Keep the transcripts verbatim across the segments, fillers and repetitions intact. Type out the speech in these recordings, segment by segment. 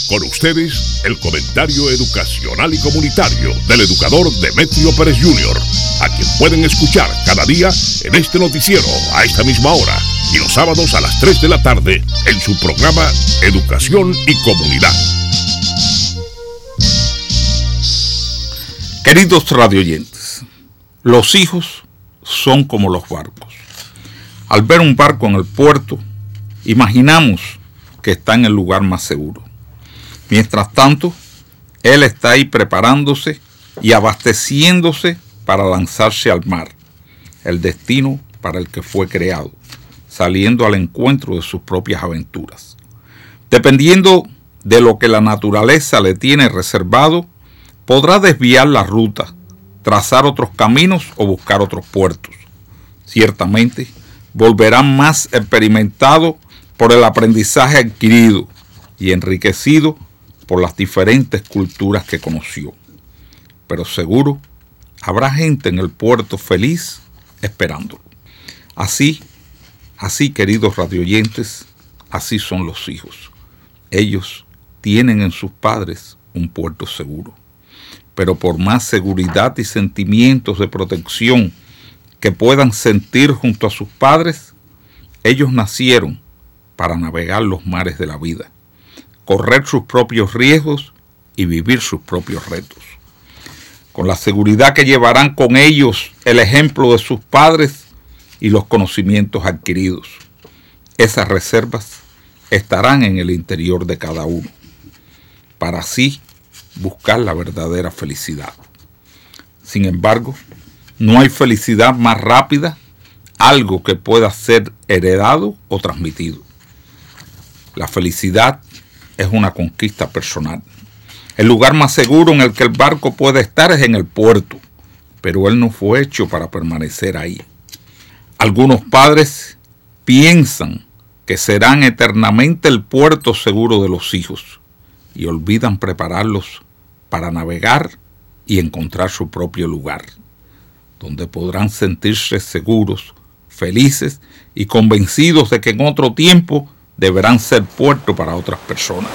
Con ustedes, el comentario educacional y comunitario del educador Demetrio Pérez junior, a quien pueden escuchar cada día en este noticiero a esta misma hora y los sábados a las tres de la tarde en su programa Educación y Comunidad. Queridos radioyentes, los hijos son como los barcos. Al ver un barco en el puerto, imaginamos que está en el lugar más seguro. Mientras tanto, él está ahí preparándose y abasteciéndose para lanzarse al mar, el destino para el que fue creado, saliendo al encuentro de sus propias aventuras. Dependiendo de lo que la naturaleza le tiene reservado, podrá desviar la ruta, trazar otros caminos o buscar otros puertos. Ciertamente, volverá más experimentado por el aprendizaje adquirido y enriquecido por las diferentes culturas que conoció. Pero seguro habrá gente en el puerto feliz esperándolo. Así, así queridos radioyentes, así son los hijos. Ellos tienen en sus padres un puerto seguro. Pero por más seguridad y sentimientos de protección que puedan sentir junto a sus padres, ellos nacieron para navegar los mares de la vida, correr sus propios riesgos y vivir sus propios retos. Con la seguridad que llevarán con ellos el ejemplo de sus padres y los conocimientos adquiridos. Esas reservas estarán en el interior de cada uno, para así buscar la verdadera felicidad. Sin embargo, no hay felicidad más rápida, algo que pueda ser heredado o transmitido. La felicidad es una conquista personal. El lugar más seguro en el que el barco puede estar es en el puerto, pero él no fue hecho para permanecer ahí. Algunos padres piensan que serán eternamente el puerto seguro de los hijos y olvidan prepararlos para navegar y encontrar su propio lugar, donde podrán sentirse seguros, felices y convencidos de que en otro tiempo deberán ser puerto para otras personas.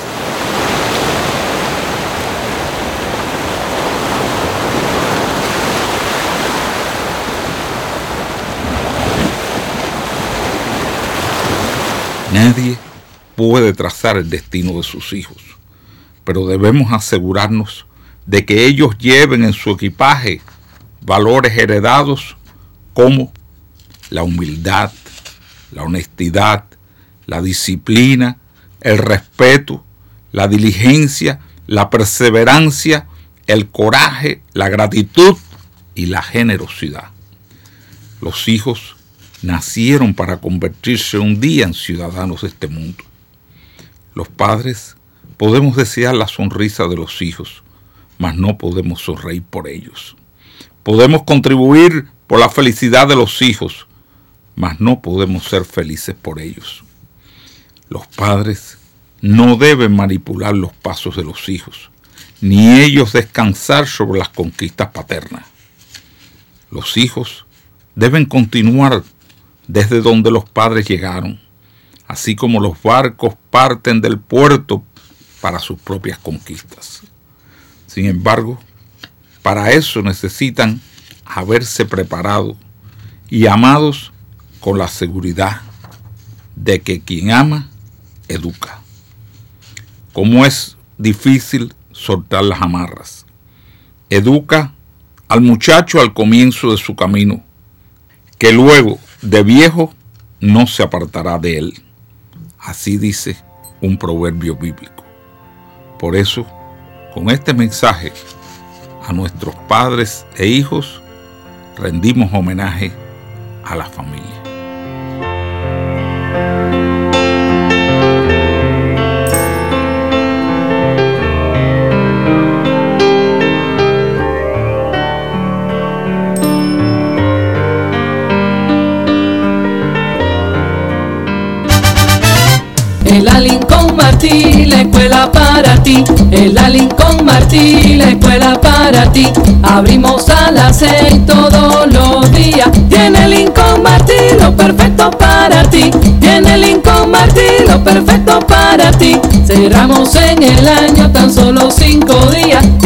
Nadie puede trazar el destino de sus hijos, pero debemos asegurarnos de que ellos lleven en su equipaje valores heredados como la humildad, la honestidad, la disciplina, el respeto, la diligencia, la perseverancia, el coraje, la gratitud y la generosidad. Los hijos nacieron para convertirse un día en ciudadanos de este mundo. Los padres podemos desear la sonrisa de los hijos, mas no podemos sonreír por ellos. Podemos contribuir por la felicidad de los hijos, mas no podemos ser felices por ellos. Los padres no deben manipular los pasos de los hijos, ni ellos descansar sobre las conquistas paternas. Los hijos deben continuar desde donde los padres llegaron, así como los barcos parten del puerto para sus propias conquistas. Sin embargo, para eso necesitan haberse preparado y amados con la seguridad de que quien ama, educa. Como es difícil soltar las amarras. Educa al muchacho al comienzo de su camino, que luego de viejo no se apartará de él. Así dice un proverbio bíblico. Por eso, con este mensaje a nuestros padres e hijos, rendimos homenaje a la familia. El Lincoln Martí, la escuela para ti. El Lincoln Martí, la escuela para ti. Abrimos a las seis todos los días. Tiene Lincoln Martí lo perfecto para ti. Tiene Lincoln Martí lo perfecto para ti. Será celebramos en el año tan solo cinco días,